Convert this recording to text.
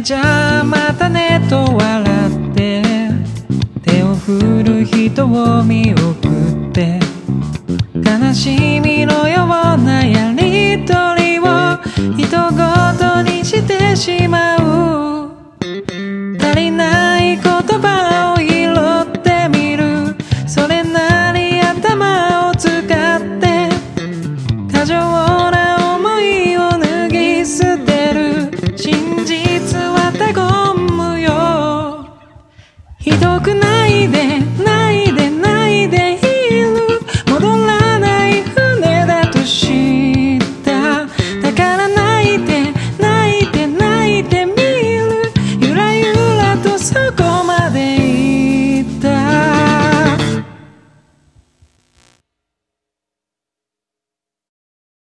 じゃあまたねと笑って手を振る人を見送って悲しみのようなやりとりを人ごとにしてしまう。足りない言葉を拾ってみる。それなり頭を使って過剰な思いを脱ぎ捨てる。真実は他言無用。ひどくないでないでないでいる。戻らない船だと知った。だから泣いて泣いて泣いてみる。ゆらゆらとそこまで